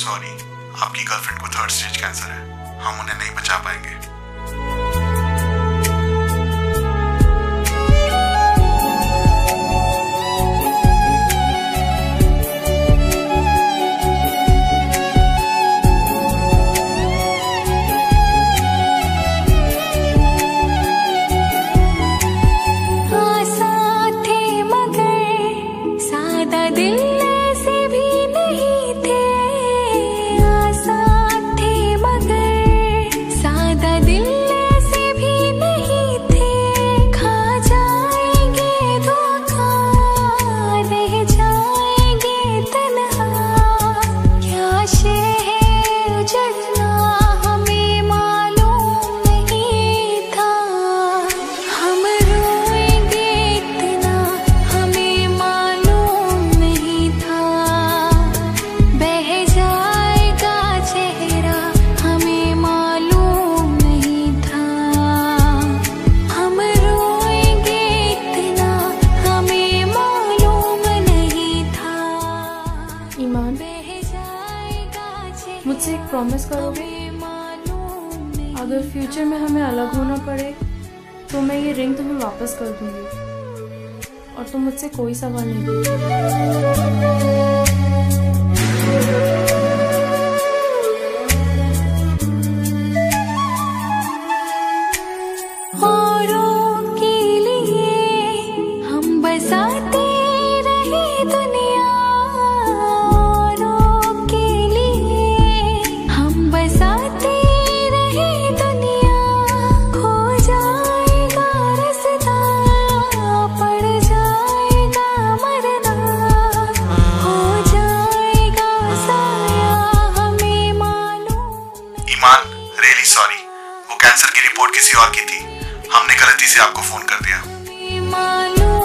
Sorry, आपकी girlfriend को 3rd stage cancer है, हम उन्हें नहीं बचा पाएंगे। ईमान, मुझसे एक प्रॉमिस करोगे? अगर फ्यूचर में हमें अलग होना पड़े तो मैं ये रिंग तुम्हें वापस कर दूंगी और तुम मुझसे कोई सवाल नहीं पूछोगे। रियली सॉरी, वो कैंसर की रिपोर्ट किसी और की थी, हमने गलती से आपको फोन कर दिया।